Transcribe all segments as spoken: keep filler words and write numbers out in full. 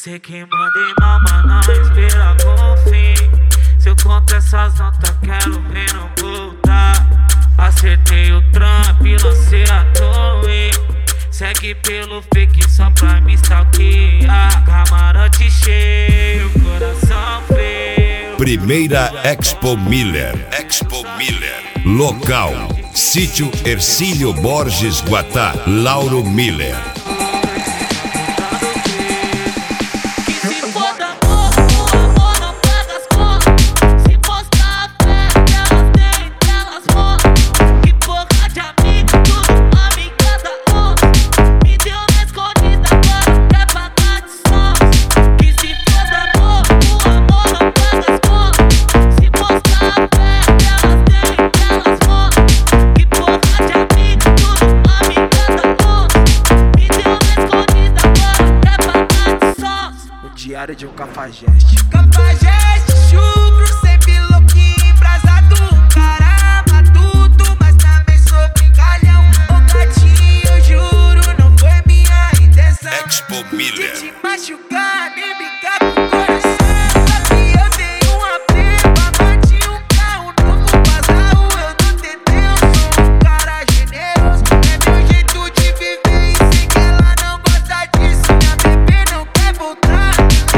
Sei que mandei mal, mas não espera com fim. Se eu conto essas notas, quero ver não voltar. Acertei o trampo e lancei a torre. Segue pelo fake só pra me stalkear. Camarote cheio, coração frio. Primeira Expo Miller. Expo Miller. Local: Sítio Hercílio Borges Guatá. Lauro Miller. Diário de um cafajeste. Cafajeste, chucro, sempre louquinho, embrasado. Caramba, tudo, mas também sou brincalhão. Ô gatinho, eu juro, não foi minha intenção Expo Miller. de te machucar, nem brincar com o coração. Sabe, eu tenho uma prima, bati um carro novo, vazado. Eu não tentei, eu sou um cara generoso. É meu jeito de viver e sei que ela não gosta disso. Minha bebê não quer voltar.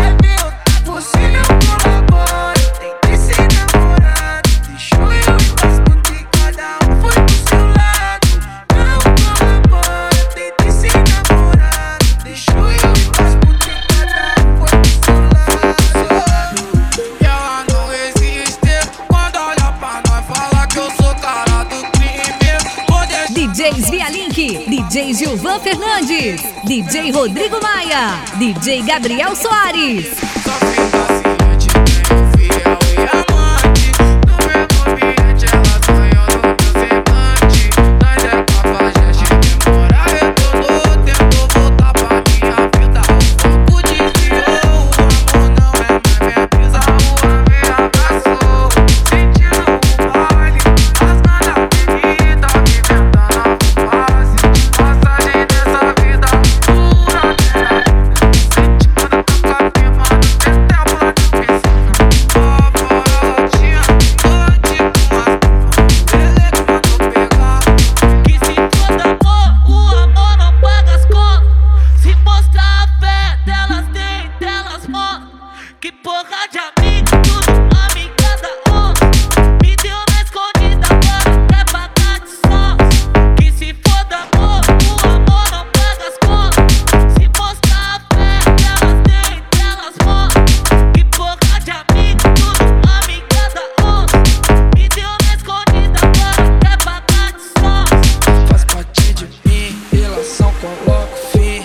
Você não colabora, tentei ser namorado. Deixou eu em paz porque cada um foi pro seu lado. Não colabora, tentei ser namorado. Deixou eu em paz porque cada um foi pro seu lado. E ela não existe. Quando olha pra nós, fala que eu sou cara do crime. D Js Via Link, D J Gilvan Fernandes, D J Rodrigo Maia, D J Gabriel Soares. Só fica ciente, tenho fiel e amante. No mesmo ambiente, ela sonhando no meu semblante. Nós é cafajeste, demora, retornou. Tentou voltar pra minha vida, o foco desviou. O amor não é mais minha brisa, o amor me abraçou. Sentindo o baile, rasgando a avenida, vivendo a nova fase. Passagem dessa vida pura, sente quando eu tô com a firma no tempo. Que porra de amigo, tudo amiga da onça. Me deu na escondida, agora quer pagar de sócio. Que se foda amor, o amor não paga as contas. Se mostrar a fé, elas têm, elas mostram. Que porra de amigo, tudo amiga da onça. Me deu na escondida, agora quer pagar de sócio. Faz parte de mim, relação coloca fim.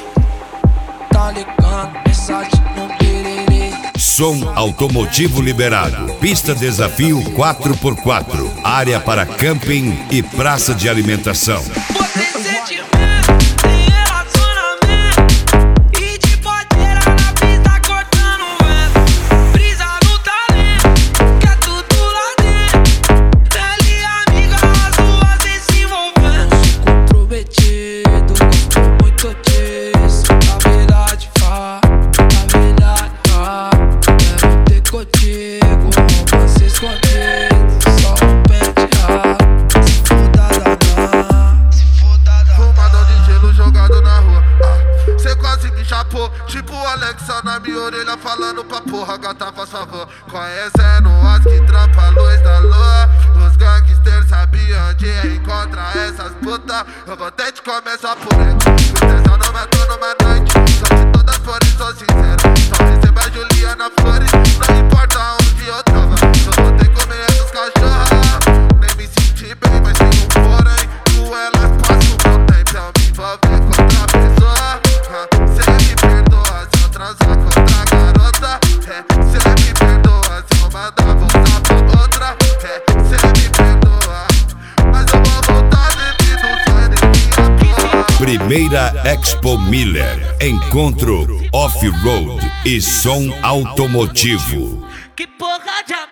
Tá ligando, mensagem no piriri. Som automotivo liberado. Pista desafio quatro por quatro. Área para camping e praça de alimentação. Você sentimento, tem relacionamento. E de podeira na pista cortando vento. Brisa no talento, quer tudo lá dentro. Ela e amiga, as duas vêm se envolvendo. Comprometido, gosto muito disso. Na verdade, vá, na verdade, vá. Quero ter contigo, romance escondido. Só um penteado, se foda danar. Se foda danar. Fumadão de gelo jogado na rua. Ah, cê quase me chapou. Tipo Alexa na minha orelha falando pra porra. Gata, faz favor. Conhecendo as que trampa a luz da lua. Os gangsters sabiam onde encontrar essas putas. Eu vou ter de começar por aí. Proteção não matou numa noite. Só que todas forem, sou sincero. Só receba a Juliana Flores. Não importa onde eu tava. Só vou ter que comer essas cachorras. Nem me senti bem, mas tem um porém. Com elas passo o meu tempo. Eu me envolver com outra pessoa. Cê me perdoa se eu transar com outra garota. Cê me perdoa se eu mandar voltar pra outra. Cê me perdoa, mas eu vou voltar devido sua energia boa. Primeira Expo Miller. Encontro off-road e som automotivo. Que porra de amigo.